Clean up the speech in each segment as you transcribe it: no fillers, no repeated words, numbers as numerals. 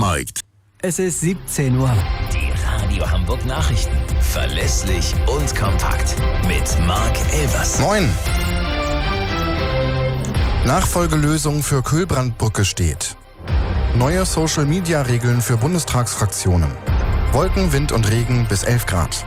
Markt. Es ist 17 Uhr. Die Radio Hamburg Nachrichten. Verlässlich und kompakt. Mit Marc Elvers. Moin. Nachfolgelösung für Kühlbrandbrücke steht. Neue Social-Media-Regeln für Bundestagsfraktionen. Wolken, Wind und Regen bis 11 Grad.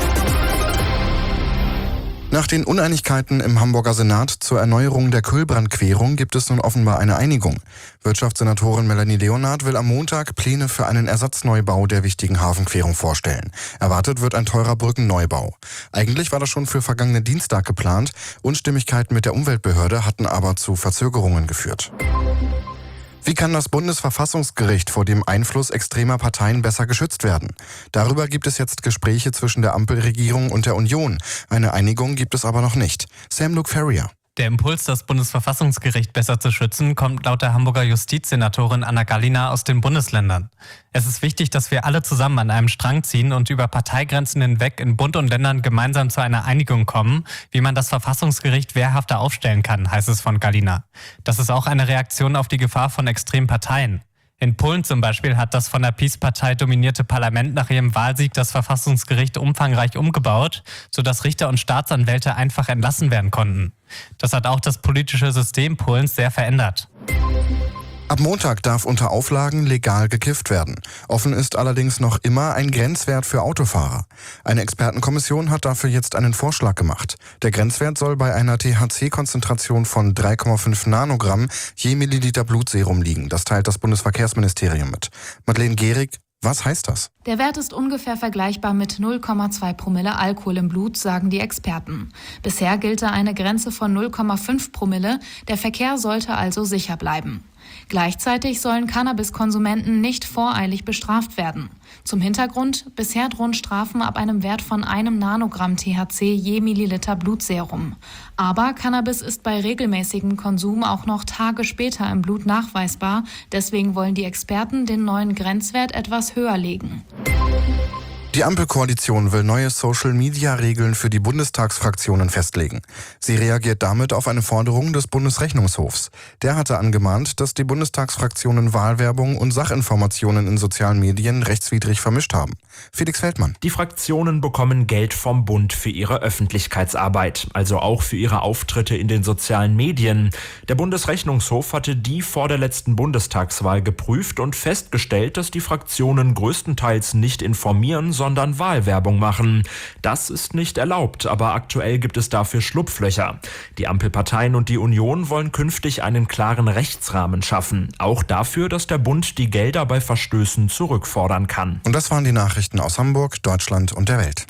Nach den Uneinigkeiten im Hamburger Senat zur Erneuerung der Kühlbrandquerung gibt es nun offenbar eine Einigung. Wirtschaftssenatorin Melanie Leonard will am Montag Pläne für einen Ersatzneubau der wichtigen Hafenquerung vorstellen. Erwartet wird ein teurer Brückenneubau. Eigentlich war das schon für vergangenen Dienstag geplant. Unstimmigkeiten mit der Umweltbehörde hatten aber zu Verzögerungen geführt. Wie kann das Bundesverfassungsgericht vor dem Einfluss extremer Parteien besser geschützt werden? Darüber gibt es jetzt Gespräche zwischen der Ampelregierung und der Union. Eine Einigung gibt es aber noch nicht. Sam Luke Ferrier. Der Impuls, das Bundesverfassungsgericht besser zu schützen, kommt laut der Hamburger Justizsenatorin Anna Gallina aus den Bundesländern. Es ist wichtig, dass wir alle zusammen an einem Strang ziehen und über Parteigrenzen hinweg in Bund und Ländern gemeinsam zu einer Einigung kommen, wie man das Verfassungsgericht wehrhafter aufstellen kann, heißt es von Gallina. Das ist auch eine Reaktion auf die Gefahr von extremen Parteien. In Polen zum Beispiel hat das von der PiS-Partei dominierte Parlament nach ihrem Wahlsieg das Verfassungsgericht umfangreich umgebaut, sodass Richter und Staatsanwälte einfach entlassen werden konnten. Das hat auch das politische System Polens sehr verändert. Ab Montag darf unter Auflagen legal gekifft werden. Offen ist allerdings noch immer ein Grenzwert für Autofahrer. Eine Expertenkommission hat dafür jetzt einen Vorschlag gemacht. Der Grenzwert soll bei einer THC-Konzentration von 3,5 Nanogramm je Milliliter Blutserum liegen. Das teilt das Bundesverkehrsministerium mit. Madeleine Gehrig, was heißt das? Der Wert ist ungefähr vergleichbar mit 0,2 Promille Alkohol im Blut, sagen die Experten. Bisher gilt da eine Grenze von 0,5 Promille. Der Verkehr sollte also sicher bleiben. Gleichzeitig sollen Cannabiskonsumenten nicht voreilig bestraft werden. Zum Hintergrund, bisher drohen Strafen ab einem Wert von 1 Nanogramm THC je Milliliter Blutserum. Aber Cannabis ist bei regelmäßigem Konsum auch noch Tage später im Blut nachweisbar. Deswegen wollen die Experten den neuen Grenzwert etwas höher legen. Die Ampelkoalition will neue Social-Media-Regeln für die Bundestagsfraktionen festlegen. Sie reagiert damit auf eine Forderung des Bundesrechnungshofs. Der hatte angemahnt, dass die Bundestagsfraktionen Wahlwerbung und Sachinformationen in sozialen Medien rechtswidrig vermischt haben. Felix Feldmann. Die Fraktionen bekommen Geld vom Bund für ihre Öffentlichkeitsarbeit, also auch für ihre Auftritte in den sozialen Medien. Der Bundesrechnungshof hatte die vor der letzten Bundestagswahl geprüft und festgestellt, dass die Fraktionen größtenteils nicht informieren, sondern Wahlwerbung machen. Das ist nicht erlaubt, aber aktuell gibt es dafür Schlupflöcher. Die Ampelparteien und die Union wollen künftig einen klaren Rechtsrahmen schaffen. Auch dafür, dass der Bund die Gelder bei Verstößen zurückfordern kann. Und das waren die Nachrichten aus Hamburg, Deutschland und der Welt.